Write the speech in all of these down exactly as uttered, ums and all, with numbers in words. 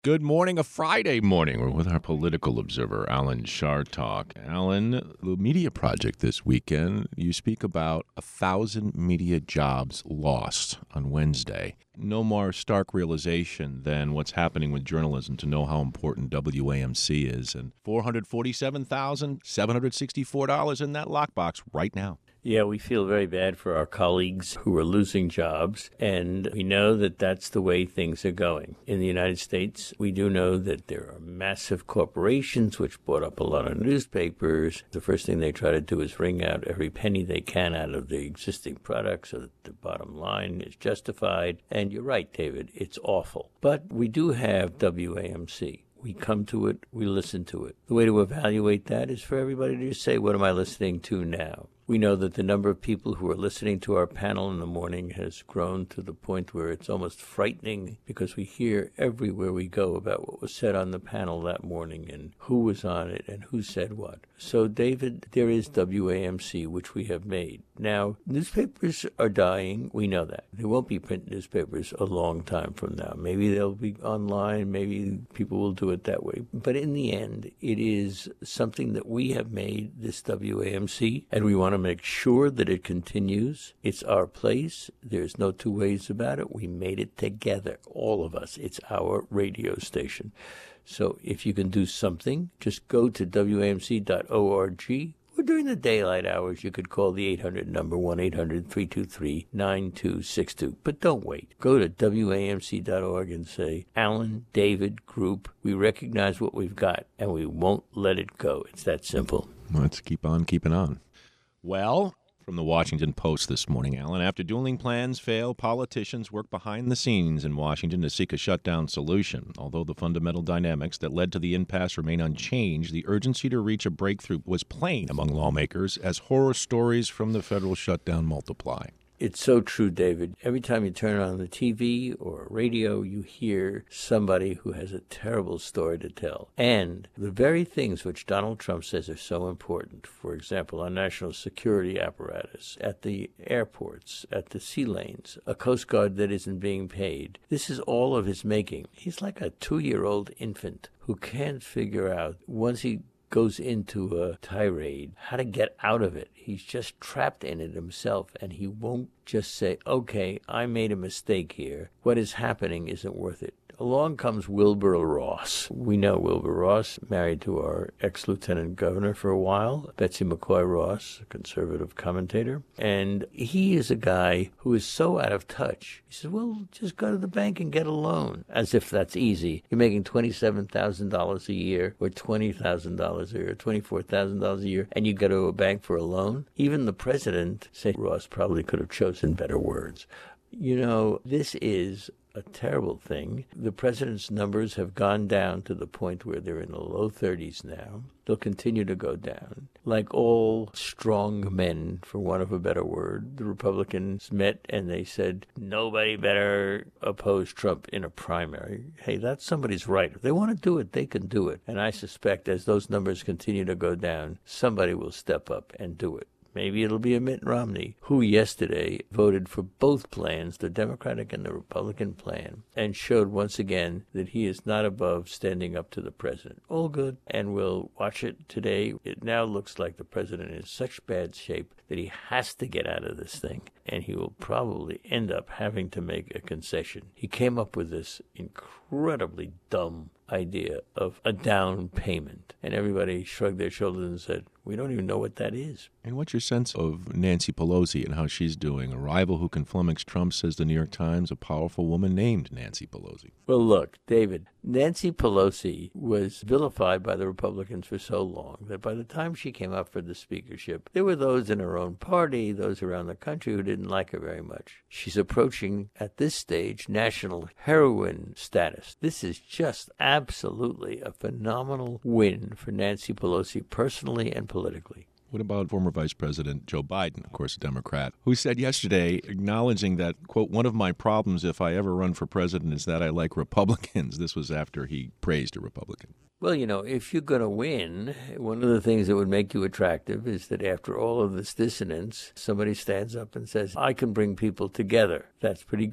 Good morning, a Friday morning. We're with our political observer, Alan Chartock. Alan, the media project this weekend, you speak about a thousand media jobs lost on Wednesday. No more stark realization than what's happening with journalism to know how important W A M C is. And four hundred forty-seven thousand seven hundred sixty-four dollars in that lockbox right now. Yeah, we feel very bad for our colleagues who are losing jobs, and we know that that's the way things are going. In the United States, we do know that there are massive corporations which bought up a lot of newspapers. The first thing they try to do is wring out every penny they can out of the existing product so that the bottom line is justified. And you're right, David, it's awful. But we do have W A M C. We come to it, we listen to it. The way to evaluate that is for everybody to just say, what am I listening to now? We know that the number of people who are listening to our panel in the morning has grown to the point where it's almost frightening because we hear everywhere we go about what was said on the panel that morning and who was on it and who said what. So, David, there is W A M C, which we have made. Now, newspapers are dying. We know that. There won't be print newspapers a long time from now. Maybe they'll be online. Maybe people will do it that way. But in the end, it is something that we have made, this W A M C, and we want to make sure that it continues. It's our place. There's no two ways about it. We made it together, all of us. It's our radio station. So if you can do something, just go to W A M C dot org. Or during the daylight hours, you could call the eight hundred number, one eight hundred three two three nine two six two. But don't wait. Go to W A M C dot org and say, Alan, David, group, we recognize what we've got, and we won't let it go. It's that simple. Let's keep on keeping on. Well, from the Washington Post this morning, Alan, after dueling plans fail, politicians work behind the scenes in Washington to seek a shutdown solution. Although the fundamental dynamics that led to the impasse remain unchanged, the urgency to reach a breakthrough was plain among lawmakers as horror stories from the federal shutdown multiply. It's so true, David. Every time you turn on the T V or radio, you hear somebody who has a terrible story to tell. And the very things which Donald Trump says are so important, for example, our national security apparatus, at the airports, at the sea lanes, a Coast Guard that isn't being paid, this is all of his making. He's like a two-year-old infant who can't figure out, once he goes into a tirade, how to get out of it. He's just trapped in it himself, and he won't just say, okay, I made a mistake here. What is happening isn't worth it. Along comes Wilbur Ross. We know Wilbur Ross, married to our ex-lieutenant governor for a while, Betsy McCoy Ross, a conservative commentator. And he is a guy who is so out of touch. He says, well, just go to the bank and get a loan. As if that's easy. You're making twenty-seven thousand dollars a year or twenty thousand dollars a year or twenty-four thousand dollars a year, and you go to a bank for a loan? Even the president said Ross probably could have chosen better words. You know, this is a terrible thing. The president's numbers have gone down to the point where they're in the low thirties now. They'll continue to go down. Like all strong men, for want of a better word, the Republicans met and they said, nobody better oppose Trump in a primary. Hey, that's somebody's right. If they want to do it, they can do it. And I suspect as those numbers continue to go down, somebody will step up and do it. Maybe it'll be a Mitt Romney, who yesterday voted for both plans, the Democratic and the Republican plan, and showed once again that he is not above standing up to the president. All good. And we'll watch it today. It now looks like the president is in such bad shape that he has to get out of this thing, and he will probably end up having to make a concession. He came up with this incredibly dumb idea of a down payment, and everybody shrugged their shoulders and said, we don't even know what that is. And what's your sense of Nancy Pelosi and how she's doing? A rival who can flummox Trump, says the New York Times, a powerful woman named Nancy Pelosi. Well, look, David, Nancy Pelosi was vilified by the Republicans for so long that by the time she came up for the speakership, there were those in her own party, those around the country who didn't like her very much. She's approaching, at this stage, national heroine status. This is just absolutely a phenomenal win for Nancy Pelosi personally and politically. What about former Vice President Joe Biden, of course a Democrat, who said yesterday, acknowledging that, quote, one of my problems if I ever run for president is that I like Republicans. This was after he praised a Republican. Well, you know, if you're going to win, one of the things that would make you attractive is that after all of this dissonance, somebody stands up and says, I can bring people together. That's pretty good.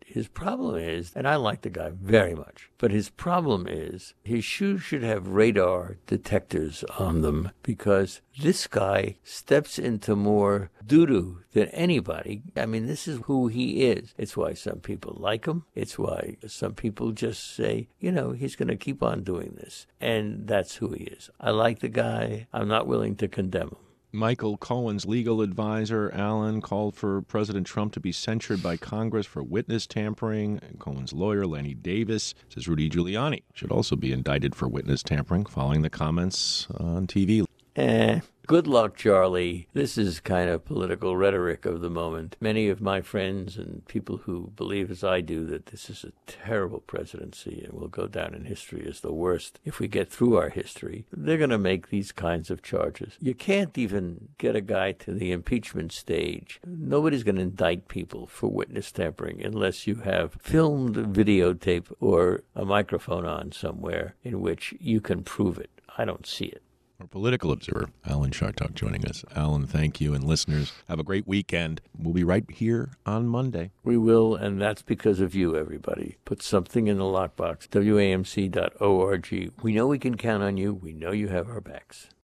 His problem is, and I like the guy very much, but his problem is his shoes should have radar detectors on them, because this guy steps into more doo-doo than anybody. I mean, this is who he is. It's why some people like him. It's why some people just say, you know, he's going to keep on doing this. And that's who he is. I like the guy. I'm not willing to condemn him. Michael Cohen's legal advisor, Alan, called for President Trump to be censured by Congress for witness tampering. And Cohen's lawyer, Lenny Davis, says Rudy Giuliani should also be indicted for witness tampering following the comments on T V. Eh, good luck, Charlie. This is kind of political rhetoric of the moment. Many of my friends and people who believe as I do that this is a terrible presidency and will go down in history as the worst if we get through our history, they're going to make these kinds of charges. You can't even get a guy to the impeachment stage. Nobody's going to indict people for witness tampering unless you have filmed videotape or a microphone on somewhere in which you can prove it. I don't see it. Our political observer, Alan Chartock, joining us. Alan, thank you. And listeners, have a great weekend. We'll be right here on Monday. We will, and that's because of you, everybody. Put something in the lockbox, W A M C dot org. We know we can count on you. We know you have our backs.